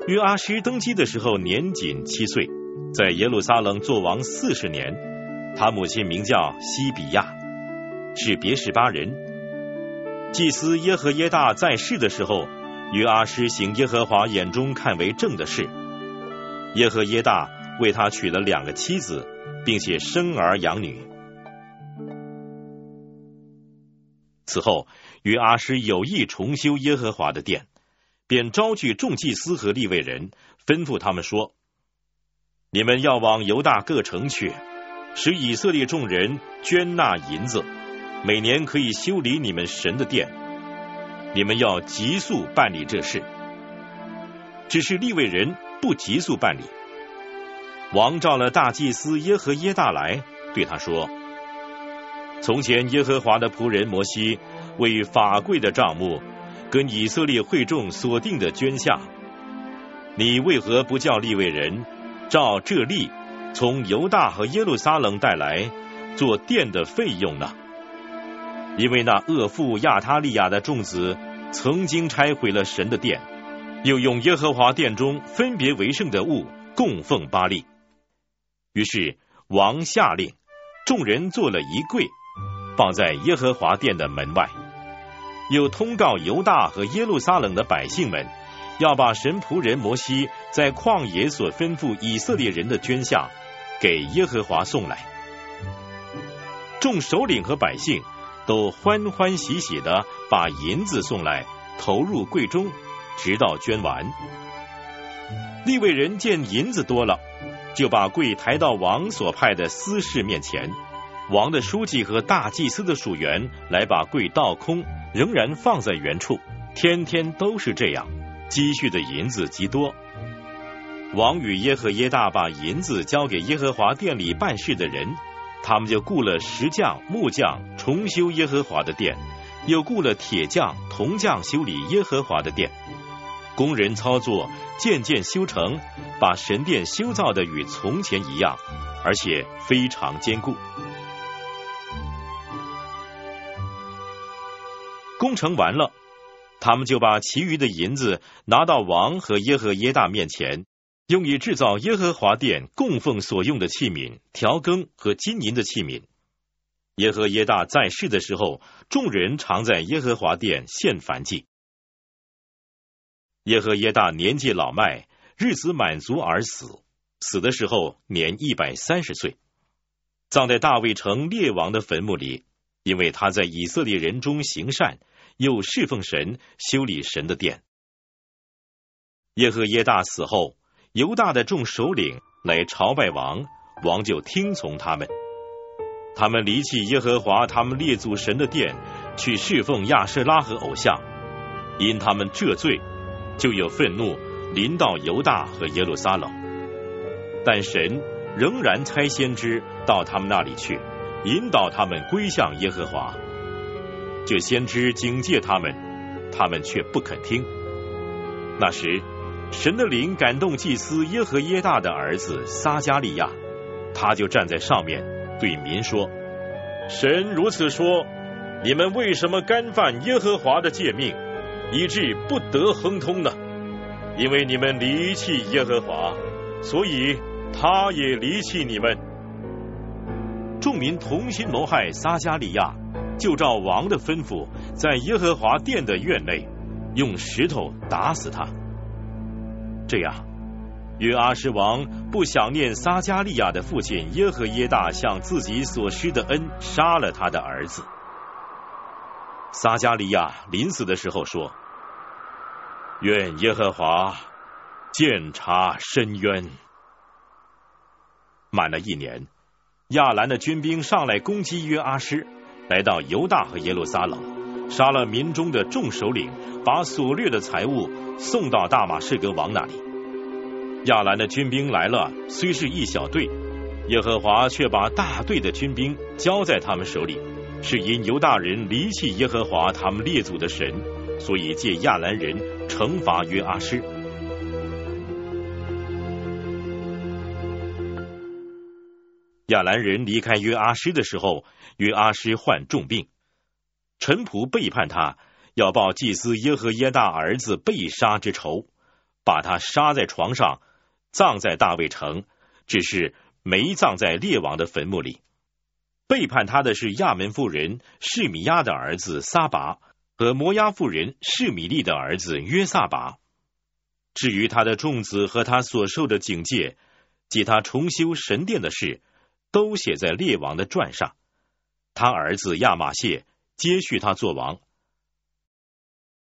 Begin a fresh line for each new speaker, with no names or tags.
约阿施登基的时候年仅7岁，在耶路撒冷作王40年。他母亲名叫西比亚，是别是巴人。祭司耶和耶大在世的时候，约阿施行耶和华眼中看为正的事。耶和耶大为他娶了2个妻子，并且生儿养女。此后，约阿施有意重修耶和华的殿，便招聚众祭司和利未人，吩咐他们说：你们要往犹大各城去，使以色列众人捐纳银子，每年可以修理你们神的殿。你们要急速办理这事。只是利未人不急速办理。王召了大祭司耶和耶大来，对他说：从前耶和华的仆人摩西为法柜的账目跟以色列会众所定的捐项，你为何不叫利未人照这例从犹大和耶路撒冷带来做殿的费用呢？因为那恶妇亚他利亚的众子曾经拆毁了神的殿，又用耶和华殿中分别为圣的物供奉巴力。于是王下令，众人做了一柜，放在耶和华殿的门外，又通告犹大和耶路撒冷的百姓们，要把神仆人摩西在旷野所吩咐以色列人的捐项给耶和华送来。众首领和百姓都欢欢喜喜地把银子送来，投入柜中，直到捐完。利未人见银子多了，就把柜抬到王所派的司事面前，王的书记和大祭司的属员来把柜倒空，仍然放在原处，天天都是这样，积蓄的银子极多。王与耶和耶大把银子交给耶和华殿里办事的人，他们就雇了石匠、木匠重修耶和华的殿，又雇了铁匠、铜匠修理耶和华的殿。工人操作，渐渐修成，把神殿修造的与从前一样，而且非常坚固。工程完了，他们就把其余的银子拿到王和耶和耶大面前，用以制造耶和华殿供奉所用的器皿、调羹和金银的器皿。耶和耶大在世的时候，众人常在耶和华殿献燔祭。耶和耶大年纪老迈，日子满足而死，死的时候年130岁，葬在大卫城列王的坟墓里，因为他在以色列人中行善，又侍奉神，修理神的殿。耶和耶大死后，犹大的众首领来朝拜王，王就听从他们。他们离弃耶和华他们列祖神的殿，去侍奉亚舍拉和偶像，因他们这罪，就有愤怒临到犹大和耶路撒冷。但神仍然差先知到他们那里去，引导他们归向耶和华。这先知警戒他们，他们却不肯听。那时神的灵感动祭司耶和耶大的儿子撒迦利亚，他就站在上面对民说：神如此说，你们为什么干犯耶和华的诫命，以致不得亨通呢？因为你们离弃耶和华，所以他也离弃你们。众民同心谋害撒迦利亚，就照王的吩咐，在耶和华殿的院内用石头打死他。这样，约阿施王不想念撒迦利亚的父亲耶和耶大向自己所施的恩，杀了他的儿子。撒迦利亚临死的时候说：愿耶和华鉴察深渊。满了1年，亚兰的军兵上来攻击约阿施，来到犹大和耶路撒冷，杀了民中的众首领，把所掠的财物送到大马士革王那里。亚兰的军兵来了，虽是一小队，耶和华却把大队的军兵交在他们手里，是因犹大人离弃耶和华他们列祖的神，所以借亚兰人惩罚约阿施。亚兰人离开约阿施的时候，约阿施患重病，臣仆背叛他，要报祭司耶和耶大儿子被杀之仇。 把他杀在床上，葬在大卫城，只是没葬在列王的坟墓里。背叛他的是亚门妇人示米亚的儿子撒拔和摩押妇人示米利的儿子约撒拔。至于他的众子和他所受的警戒，及他重修神殿的事，都写在列王的传上。他儿子亚玛谢接续他做王，